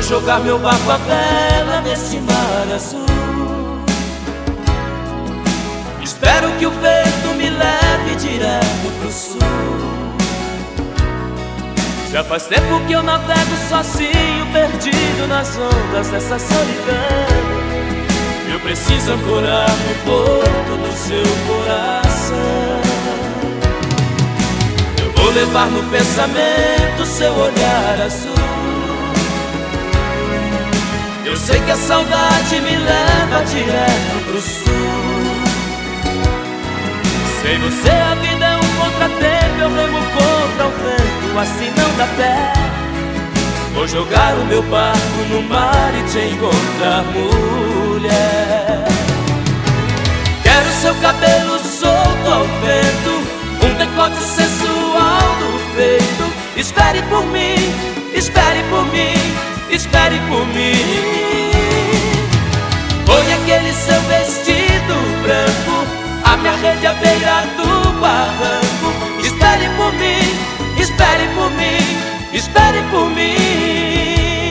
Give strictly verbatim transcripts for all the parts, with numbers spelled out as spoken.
jogar meu barco à vela nesse mar azul. Espero que o vento me leve direto pro sul. Já faz tempo que eu navego sozinho, perdido nas ondas dessa solidão. Eu preciso ancorar no porto do seu coração. Eu vou levar no pensamento seu olhar azul. Eu sei que a saudade me leva direto pro sul. Sem você a vida é um contratempo, eu remo contra o vento, assim não dá pé. Vou jogar o meu barco no mar e te encontrar, mulher. Quero seu cabelo solto ao vento, um decote sensual no peito. Espere por mim, espere por mim, espere por mim. Põe aquele seu vestido branco, a minha rede à beira do barranco. Espere por mim, espere por mim, espere por mim.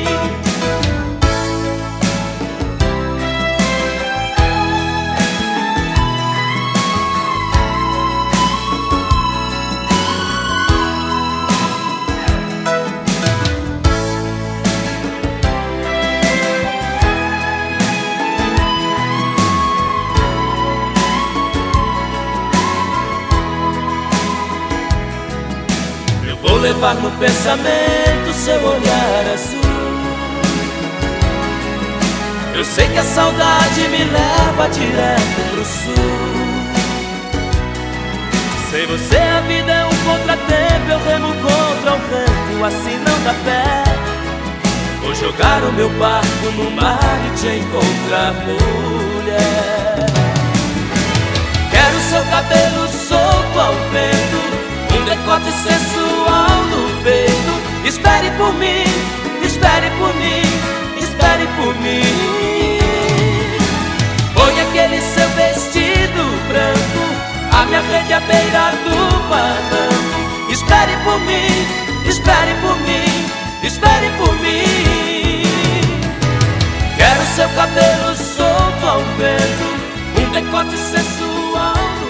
Vou levar no pensamento seu olhar azul. Eu sei que a saudade me leva direto pro sul. Sem você a vida é um contratempo, eu remo contra o vento, assim não dá pé. Vou jogar o meu barco no mar e te encontrar, mulher. Quero seu cabelo solto ao vento, um decote sensual no peito. Espere por mim, espere por mim, espere por mim. Põe aquele seu vestido branco, a minha rede à beira do barranco. Espere por mim, espere por mim, espere por mim. Quero seu cabelo solto ao vento, um decote sensual no